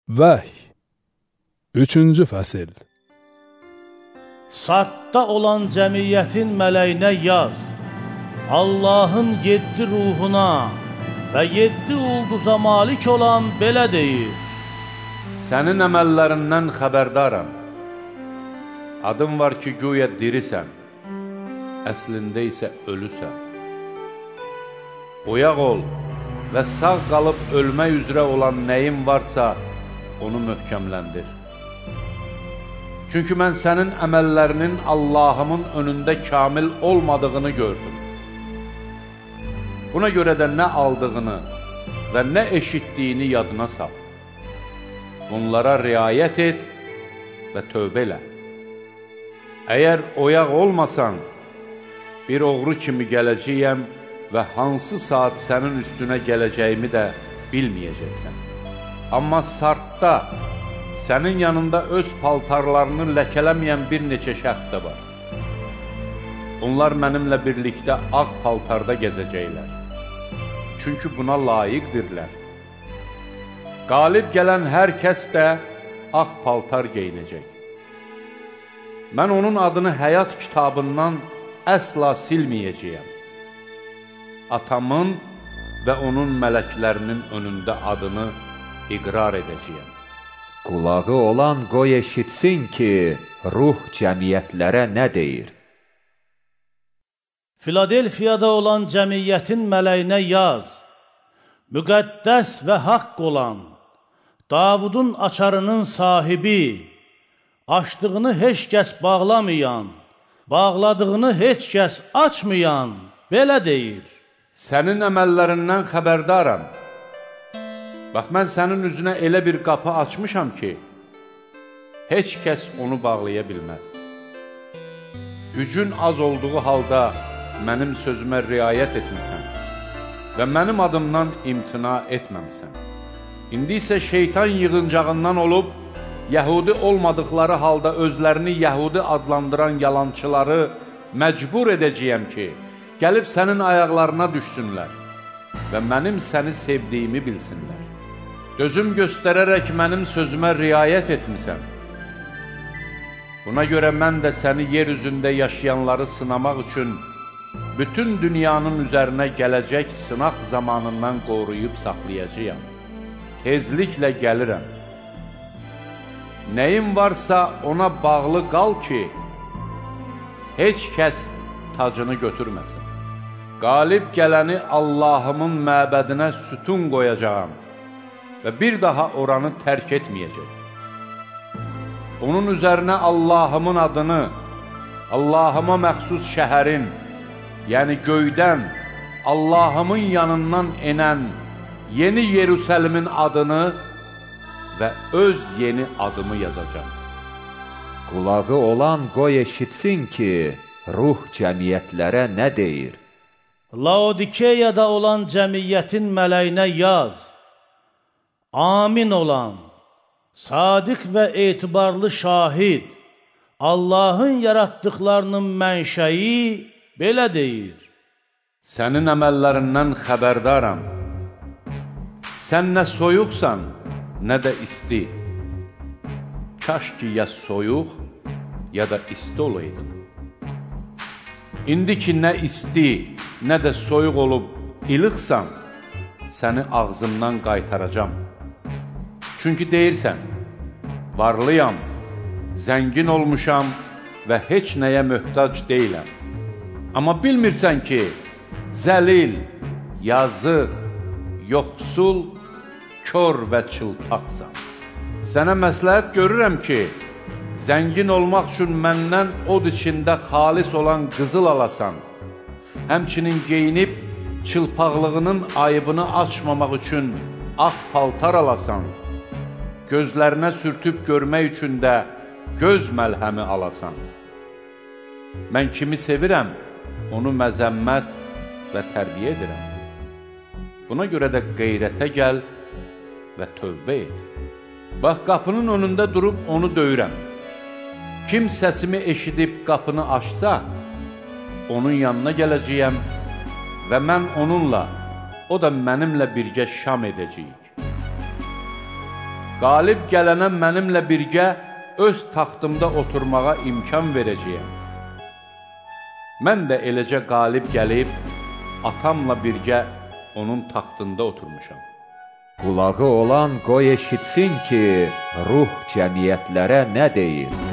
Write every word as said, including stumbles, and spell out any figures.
Vəhy üçüncü fəsil. Sartda olan cəmiyyətin mələyinə yaz, Allahın yeddi ruhuna və yeddi ulduza malik olan belə deyir: Sənin əməllərindən xəbərdaram. Adın var ki, güya dirisən, əslində isə ölüsən. Oyaq ol və sağ qalıb ölmək üzrə olan nəyin varsa, onu möhkəmləndir. Çünki mən sənin əməllərinin Allahımın önündə kamil olmadığını gördüm. Buna görə də nə aldığını və nə eşitdiyini yadına sal. Bunlara riayət et və tövbə elə. Əgər oyaq olmasan, bir oğru kimi gələcəyəm və hansı saat sənin üstünə gələcəyimi də bilməyəcəksən. Amma sartda sənin yanında öz paltarlarını ləkələməyən bir neçə şəxs də var. Bunlar mənimlə birlikdə ağ paltarda gəzəcəklər. Çünki buna layiqdirlər. Qalib gələn hər kəs də ağ paltar geyinəcək. Mən onun adını həyat kitabından əsla silməyəcəyəm. Atamın və onun mələklərinin önündə adını iqrar edəcəyəm. Qulağı olan qoy eşitsin ki, ruh cəmiyyətlərə nə deyir? Filadelfiyada olan cəmiyyətin mələyinə yaz, müqəddəs və haqq olan, Davudun açarının sahibi, açdığını heç kəs bağlamayan, bağladığını heç kəs açmayan, belə deyir: Sənin əməllərindən xəbərdaram. Bax, mən sənin üzünə elə bir qapı açmışam ki, heç kəs onu bağlaya bilməz. Gücün az olduğu halda mənim sözümə riayət etmisən və mənim adımdan imtina etməmisən. İndi isə şeytan yığıncağından olub, Yəhudi olmadıqları halda özlərini Yəhudi adlandıran yalançıları məcbur edəcəyəm ki, gəlib sənin ayaqlarına düşsünlər və mənim səni sevdiyimi bilsinlər. Dözüm göstərərək mənim sözümə riayət etmisən. Buna görə mən də səni yer üzündə yaşayanları sınamaq üçün bütün dünyanın üzərinə gələcək sınaq zamanından qoruyub saxlayacağam. Tezliklə gəlirəm. Nəyin varsa ona bağlı qal ki, heç kəs tacını götürməsin. Qalib gələni Allahımın məbədinə sütun qoyacağam və bir daha oranı tərk etməyəcək. Onun üzərinə Allahımın adını, Allahıma məxsus şəhərin, yəni göydən, Allahımın yanından enən yeni Yerusəlimin adını və öz yeni adımı yazacaq. Qulağı olan qoy eşitsin ki, ruh cəmiyyətlərə nə deyir? Laodikeyada olan cəmiyyətin mələyinə yaz, amin olan, sadiq və etibarlı şahid, Allahın yaratdıqlarının mənşəyi belə deyir: Sənin əməllərindən xəbərdaram. Sən nə soyuqsan, nə də isti. Kaş ki, ya soyuq, ya da isti olaydın. İndi ki, nə isti, nə də soyuq olub ilıqsan, səni ağzımdan qaytaracam. Çünki deyirsən, varlıyam, zəngin olmuşam və heç nəyə möhtac deyiləm. Amma bilmirsən ki, zəlil, yazıq, yoxsul, kör və çılpaqsan. Sənə məsləhət görürəm ki, zəngin olmaq üçün məndən od içində xalis olan qızıl alasan, həmçinin geyinib çılpaqlığının ayıbını açmamaq üçün ağ paltar alasan, gözlərinə sürtüb görmək üçün də göz məlhəmi alasan. Mən kimi sevirəm, onu məzəmmət və tərbiyə edirəm. Buna görə də qeyrətə gəl və tövbə et. Bax, qapının önündə durub onu döyürəm. Kim səsimi eşidib qapını açsa, onun yanına gələcəyəm və mən onunla, o da mənimlə birgə şam edəcəyik. qalib gələnə mənimlə birgə öz taxtımda oturmağa imkan verəcəyəm. Mən də eləcə qalib gəlib, atamla birgə onun taxtında oturmuşam. Qulağı olan qoy eşitsin ki, ruh cəmiyyətlərə nə deyir?